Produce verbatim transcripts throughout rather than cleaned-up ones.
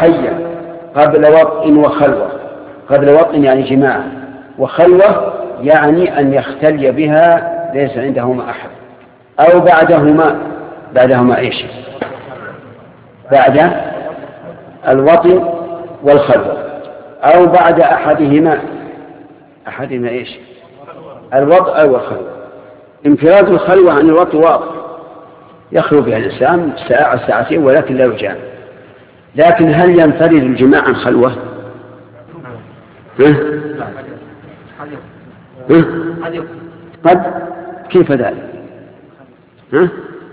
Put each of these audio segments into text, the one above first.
حيا قبل وطء وخلوة. قبل وطء يعني جماع، وخلوة يعني أن يختلي بها ليس عندهما أحد، أو بعدهما. بعدهما إيش؟ بعد الوطء والخلوة، أو بعد أحدهما. أحدهما إيش؟ الوطء أو الخلوة. انفراد الخلوة عن الوطء واضح، يخلو بها الإنسان ساعة ساعتين ولكن لا يجامع. لكن هل ينفرد الجماع عن خلوة؟ ها؟ ها؟ قد كيف ذلك؟ ها؟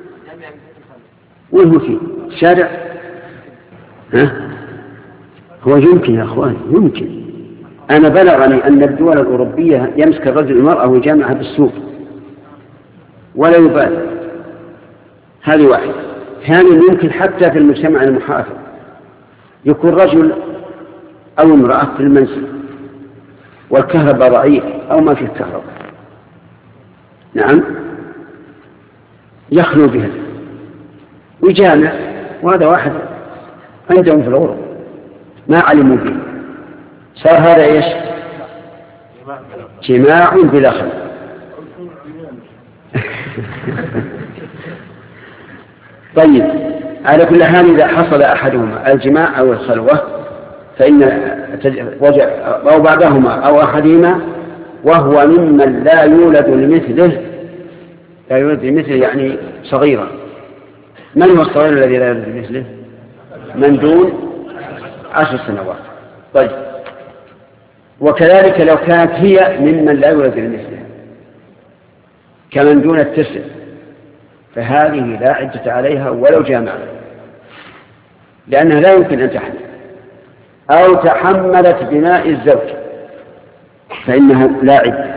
وين هو فيه؟ الشارع؟ ها؟ هو يمكن يا أخوان، يمكن. أنا بلغني أن الدول الأوروبية يمسك الرجل المرأة ويجامعها بالسوق ولا يبالي. هذه واحدة. ثانيا يمكن حتى في المجتمع المحافظ يكون رجل أو امرأة في المنزل والكهرباء ضعيف أو ما فيه كهرباء، نعم، يخلو بها ويجامع، وهذا واحد عندهم في الغرب ما علموا به، صار هذا إيش؟ جماع بلا خلو. طيب، على كل حال إذا حصل أحدهما الجماع أو الخلوة فإن وجع أو بعدهما أو أحدهما وهو ممن لا يولد لمثله. لا يولد لمثله يعني صغيرا. من هو الصغير الذي لا يولد لمثله؟ من دون عشر سنوات. طيب، وكذلك لو كانت هي ممن لا يولد لمثله كمن دون التسع فهذه لا عدة عليها ولو جامعة، لأنها لا يمكن أن تحمل. أو تحملت بماء الزوج فإنها لا عدة.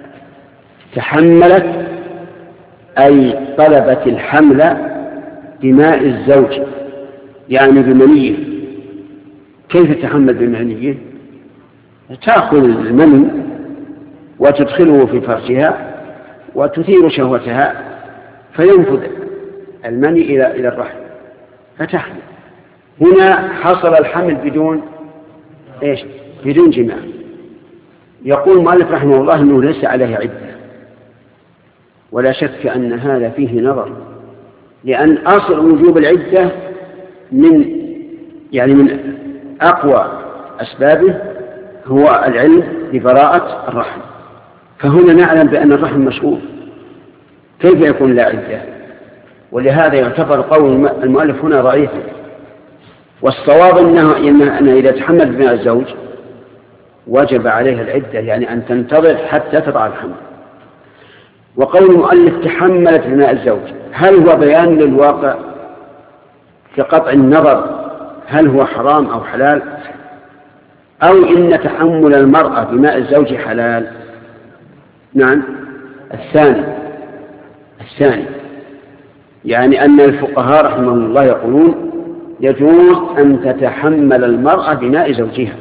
تحملت أي طلبت الحمل بماء الزوج يعني بمنيه. كيف تحمل بمنيه؟ تأخذ المني وتدخله في فرجها وتثير شهوتها فينفذ المني إلى إلى الرحم فتحمل. هنا حصل الحمل بدون إيش؟ بدون جماع. يقول المؤلف رحمه الله أنه ليس عليه عدة، ولا شك أن هذا فيه نظر، لأن أصل وجوب العدة من يعني من أقوى أسبابه هو العلم ببراءة الرحم، فهنا نعلم بأن الرحم مشغول، كيف يكون لا عدة؟ ولهذا يعتبر قول المؤلف هنا ضعيفا، والصواب أنه, إنه إذا تحمل بماء الزوج وجب عليها العدة، يعني أن تنتظر حتى تضع الحمل. وقول المؤلف تحملت بماء الزوج هل هو بيان للواقع في قطع النظر هل هو حرام أو حلال، أو إن تحمل المرأة بماء الزوج حلال؟ نعم، الثاني الثاني يعني أن الفقهاء رحمهم الله يقولون يجوز أن تتحمل المرأة بماء زوجها،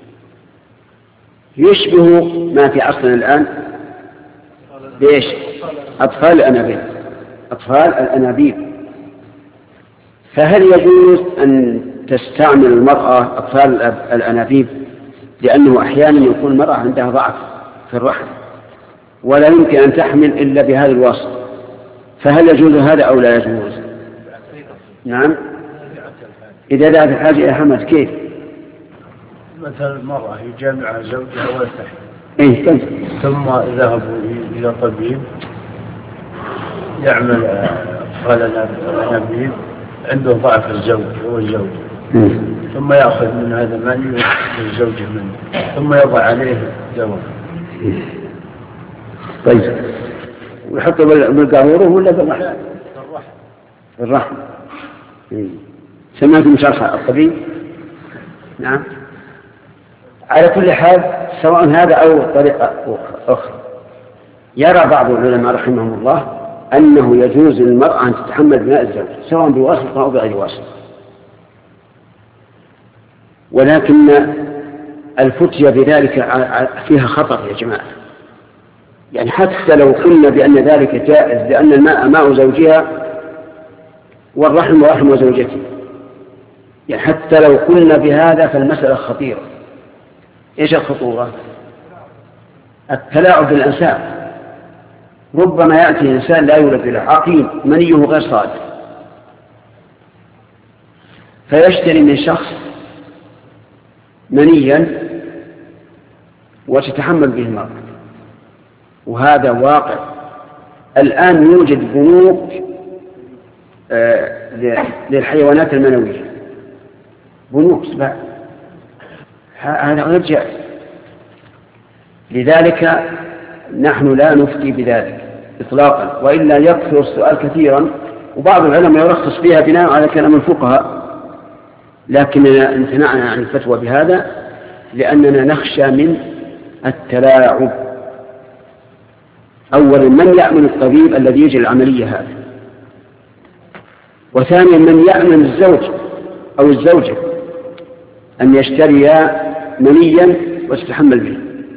يشبه ما في عصرنا الآن بإيش؟ أطفال الأنابيب أطفال الأنابيب فهل يجوز أن تستعمل المرأة أطفال الأنابيب؟ لأنه أحيانا يكون المرأة عندها ضعف في الرحم ولا يمكن أن تحمل إلا بهذا الوصف، فهل يجوز هذا أو لا يجوز؟ نعم، إذا ذهب الحاجة إلى حمل كيف؟ مثلا المرأة يجامع زوجها ولا تحمل إيه كيف؟ ثم ذهبوا إلى طبيب يعمل أطفال الأنابيب عنده ضعف الزوج هو الزوج ثم يأخذ من هذا المني والزوج منه ثم يضع عليه دواء. طيب، ويحطه بالقارورة ولا بالرحم؟ بالرحم. سمعتم شرح الطبيب؟ نعم. على كل حال سواء هذا أو طريقة أخرى يرى بعض العلماء رحمهم الله أنه يجوز للمرأة أن تتحمل بماء الزوج سواء بواسطة أو بغير واسطة، ولكن الفتية بذلك فيها خطر يا جماعة. يعني حتى لو قلنا بأن ذلك جائز لأن الماء ماء زوجها والرحم رحم زوجته، يعني حتى لو قلنا بهذا فالمسألة خطيرة. إيش الخطورة؟ التلاعب بالأنساب. ربما يأتي إنسان لا يولد له عقيم منيه غير صالح، فيشتري من شخص منيا وتتحمل به المرأة، وهذا واقع. الآن يوجد بنوك آه للحيوانات المنوية، بنوك سباع، هذا غير جائز. لذلك نحن لا نفتي بذلك إطلاقا، وإلا يكثر السؤال كثيرا، وبعض العلماء يرخص فيها بناء على كلام الفقهاء، لكننا امتنعنا عن الفتوى بهذا لأننا نخشى من التلاعب. أولا من يأمن الطبيب الذي يجري العملية هذه، وثانيا من يأمن الزوج أو الزوجة أن يشتريا منيا وتتحمل به،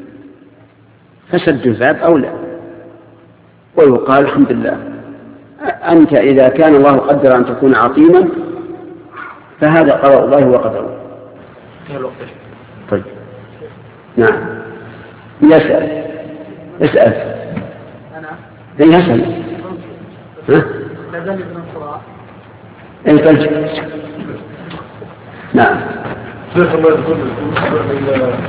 فسد الباب أولى. ويقال الحمد لله أنت إذا كان الله قدر أن تكون عقيما فهذا قضاء الله وقدره. طيب نعم يسأل اسأل أنا يسأل ها لازال ابن القراء انت نعم.